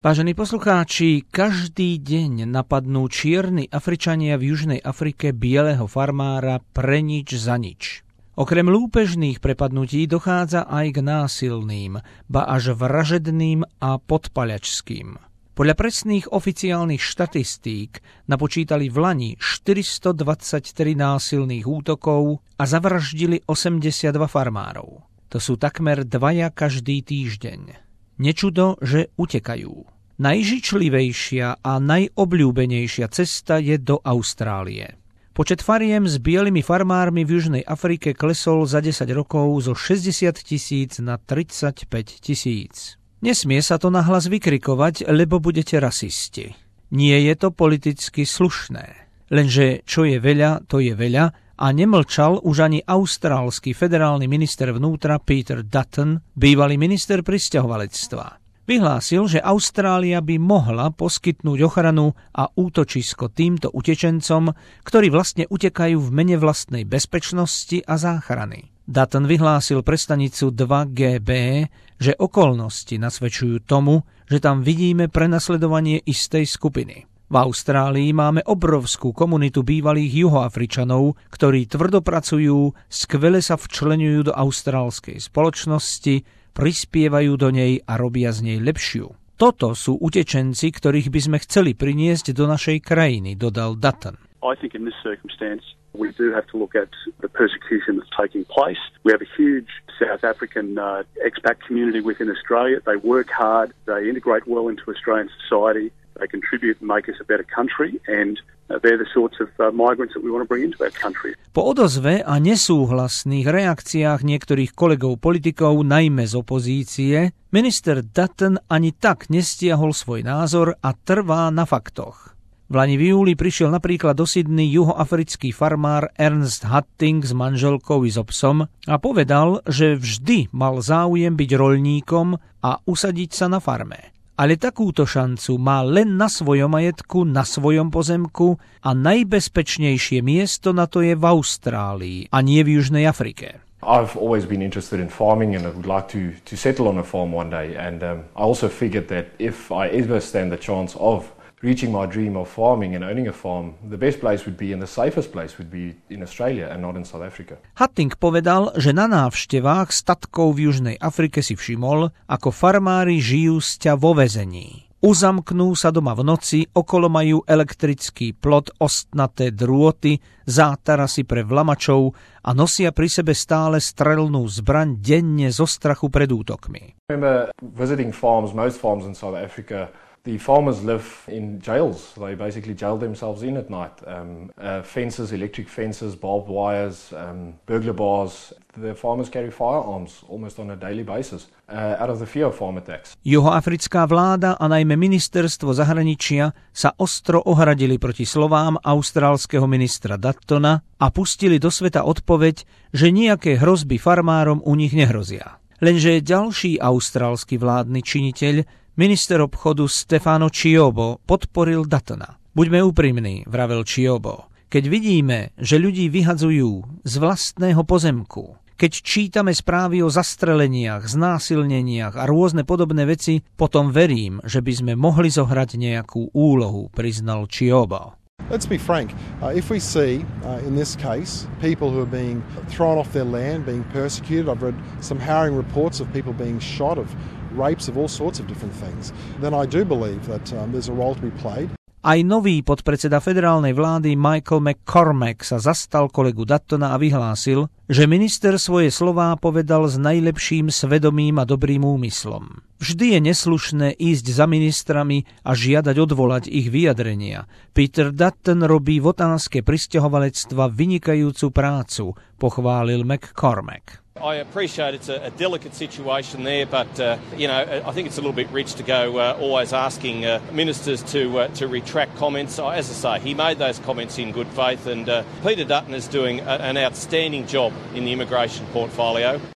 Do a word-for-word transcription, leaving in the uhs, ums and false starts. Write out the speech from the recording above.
Vážení poslucháči, každý deň napadnú čierni Afričania v Južnej Afrike bieleho farmára pre nič za nič. Okrem lúpežných prepadnutí dochádza aj k násilným, ba až vražedným a podpaľačským. Podľa presných oficiálnych štatistík napočítali v lani štyristodvadsaťtri násilných útokov a zavraždili osemdesiatdva farmárov. To sú takmer dvaja každý týždeň. Nečudo, že utekajú. Najžičlivejšia a najobľúbenejšia cesta je do Austrálie. Počet fariem s bielými farmármi v Južnej Afrike klesol za desať rokov zo šesťdesiat tisíc na tridsaťpäť tisíc. Nesmie sa to nahlas vykrikovať, lebo budete rasisti. Nie je to politicky slušné. Lenže čo je veľa, to je veľa a nemlčal už ani austrálsky federálny minister vnútra Peter Dutton, bývalý minister prisťahovalectva. Vyhlásil, že Austrália by mohla poskytnúť ochranu a útočisko týmto utečencom, ktorí vlastne utekajú v mene vlastnej bezpečnosti a záchrany. Dutton vyhlásil pre stanicu dva G B, že okolnosti nasvedčujú tomu, že tam vidíme prenasledovanie istej skupiny. V Austrálii máme obrovskú komunitu bývalých Juhoafričanov, ktorí tvrdo pracujú, skvele sa včleňujú do austrálskej spoločnosti, prispievajú do nej a robia z nej lepšiu. Toto sú utečenci, ktorých by sme chceli priniesť do našej krajiny, dodal Dutton. I think in this circumstance we do have to look at the persecution that's taking place. We have a huge South African uh, expat community within Australia. They work hard, they integrate well into Australian society. They contribute and make us a better country, and uh, they're the sorts of uh, migrants that we want to bring into our country. Po odozve a nesúhlasných reakciách niektorých kolegov politikov, najmä z opozície, minister Dutton ani tak nestiahol svoj názor a trvá na faktoch. V lani v júli prišiel napríklad do Sydney juhoafrický farmár Ernst Hatting s manželkou i so psom a povedal, že vždy mal záujem byť roľníkom a usadiť sa na farme. Ale takúto šancu má len na svojom majetku, na svojom pozemku a najbezpečnejšie miesto na to je v Austrálii a nie v Južnej Afrike. I've always been interested in farming and I would like to, to settle on a farm one day. And um, I also figured that if I ever stand the chance of reaching my dream of farming and owning a farm, the best place would be and the safest place would be in Australia and not in South Africa. Hatting povedal, že na návštevách statkov v Južnej Afrike si všimol, ako farmári žijú sťa vo väzení. Uzamknú sa doma v noci, okolo majú elektrický plot, ostnaté drôty, zátarasy pre vlamačov a nosia pri sebe stále strelnú zbraň denne zo strachu pred útokmi. I remember visiting farms, most farms in South Africa. The farmers live in jails. They basically jail themselves in at night. Um, uh, fences, electric fences, barbed wires, um, burglar bars. The farmers carry firearms almost on a daily basis uh, out of the fear of farm attacks. Juhoafrická vláda a najmä ministerstvo zahraničia sa ostro ohradili proti slovám austrálskeho ministra Duttona a pustili do sveta odpoveď, že nejaké hrozby farmárom u nich nehrozia. Lenže ďalší austrálsky vládny činiteľ, minister obchodu Stefano Chiobo, podporil Duttona. Buďme úprimní, vravel Chiobo. Keď vidíme, že ľudí vyhadzujú z vlastného pozemku, keď čítame správy o zastreleniach, znásilneniach a rôzne podobné veci, potom verím, že by sme mohli zohrať nejakú úlohu, priznal Chiobo. Let's be frank, uh, if we see, uh, in this case, people who are being thrown off their land, being persecuted, I've read some harrowing reports of people being shot, of rapes, of all sorts of different things, then I do believe that um, there's a role to be played. Aj nový podpredseda federálnej vlády Michael McCormack sa zastal kolegu Duttona a vyhlásil, že minister svoje slová povedal s najlepším svedomím a dobrým úmyslom. Vždy je neslušné ísť za ministrami a žiadať odvolať ich vyjadrenia. Peter Dutton robí v otázke prisťahovalectva vynikajúcu prácu, pochválil McCormack. I appreciate it's a, a delicate situation there, but uh, you know, I think it's a little bit rich to go uh, always asking uh, ministers to uh, to retract comments. As I say, he made those comments in good faith, and uh, Peter Dutton is doing a, an outstanding job in the immigration portfolio.